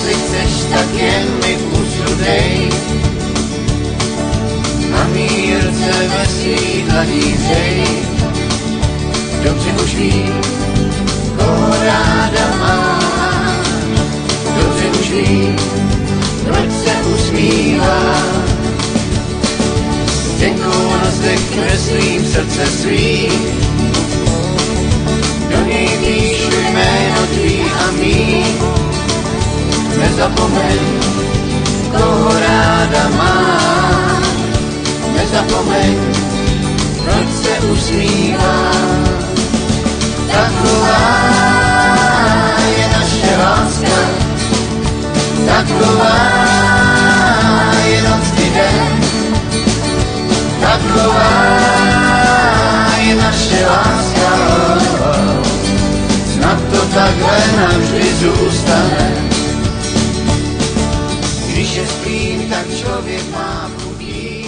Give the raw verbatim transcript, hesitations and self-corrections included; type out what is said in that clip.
jestli chceš, tak jen mi pusu dej. A mý ruce ve svých dlaních hřej. Dobře už vím, koho ráda máš. Dobře už vím, proč se usmíváš. Tenkou nozdech kreslím srdce svý. Do něj píšu jméno tvý a mý. Nezapomeň, koho ráda máš. Nezapomeň, proč se usmíváš. Taková je naše láska. Taková je noc i den. Taková je naše láska. Snad to takhle navždy zůstane. Když je spím, tak člověk má chutí.